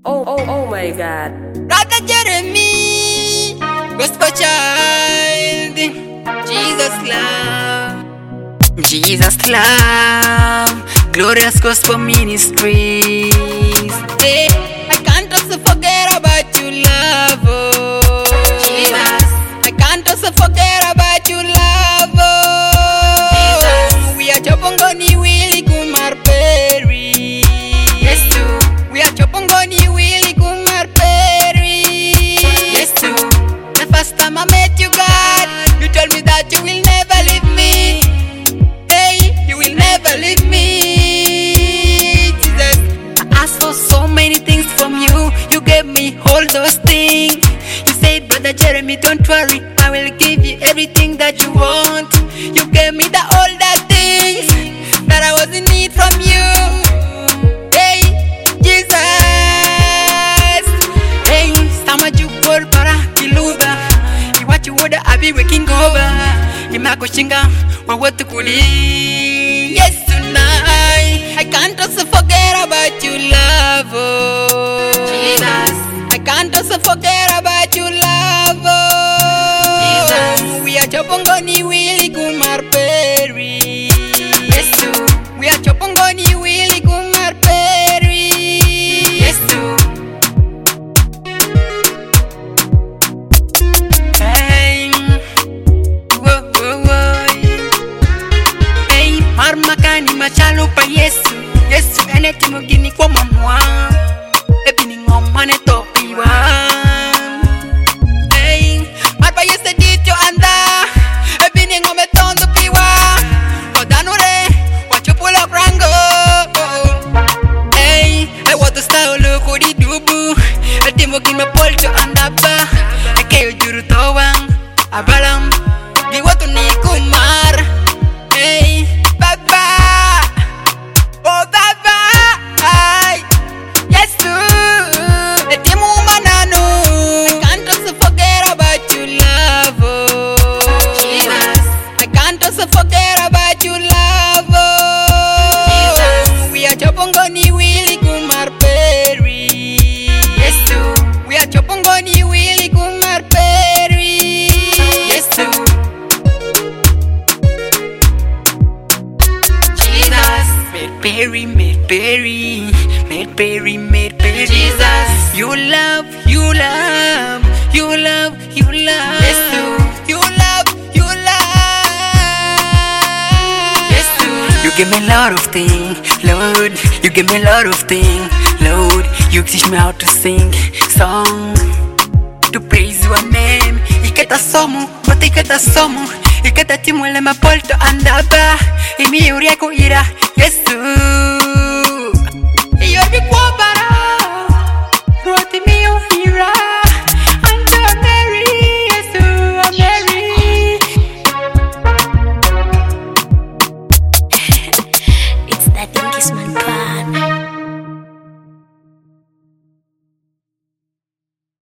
Oh my God. Brother Jeremy, gospel child, Jesus love, Jesus love, glorious gospel ministries. Hey, I can't also forget about you, love, oh. Jesus, I can't also forget about you, love, oh. Jesus, we are Chopongoni Willie Kumar Perry. Yes, too. We are Chopongoni Willie Kumar Perry. Yes, too. The first time I met you, God, you told me that you will never leave me. Hey, you will never leave me, Jesus. I asked for so many things from you. You gave me all those things. You said, Brother Jeremy, don't worry, I will give you everything that you want. You gave me all the things that I was in need from you. Hey, Jesus. Hey, sama jukor para kiluba. Iwachu woda abi waking over. Imako shinga wawatu kuli. Yes, tonight I can't also forget about you, love, oh. Jesus, I can't also forget about you, love, oh. Jesus, we are Chopongoni Willie Kumar Perry. Yes, too. We are Chopongoni Willie Kumar Perry. Yes, too. Hey, whoa, whoa, whoa. Hey, marmakani machalo pa Yesu. Yesu eneti mugini kwa mamwa. Ebi ni ngomane topiwa. Hey, marpa Yesu dityo anda. Ebi ni ngome tondo piwa. Odanure, wachupula prango. Hey, watu style kodi dubu. Eti mugini polto andaba. Ekeyo juru towang. Abalam, di watu ni kumar. Hey, baba. Oh, baba. Ay, yes, too. Eti mumanano. I can't also forget about you, love, oh. Jesus, I can't also forget about you, love, oh. Jesus, we are Chopongoni Willie Kumar Perry. Yes, too. We are Chopongoni Willie Kumar Perry. Yes, too. Jesus, Perry, Perry, Perry, Perry. Jesus, you love, you love, you love, you love. Yes, too. You love, you love. Yes, too. You give me a lot of things, Lord. You give me a lot of things, Lord. You teach me how to sing song, to praise your name. Iketa somu, but iketa somu. Iketa timule mapolto andaba. Imi uriako ira, yes, too. You're the quabara, roti mio ira. And I'm Mary, yes, too, I'm Mary. It's that Inkisman.